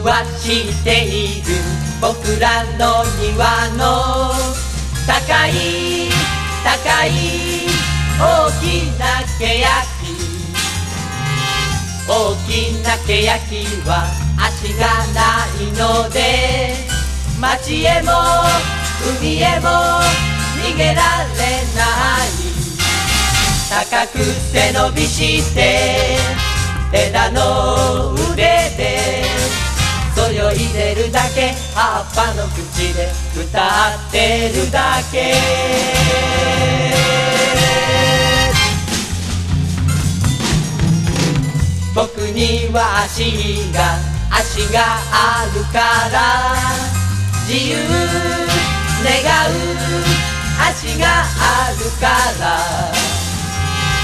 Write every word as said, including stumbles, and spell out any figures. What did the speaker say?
はしている僕らの庭の高い高い大きなケヤキ、大きなケヤキは足がないので街へも海へも逃げられない。高く背伸びして枝の腕でそよいでるだけ、葉っぱの口で歌ってるだけ。僕には足が足があるから自由願う足があるから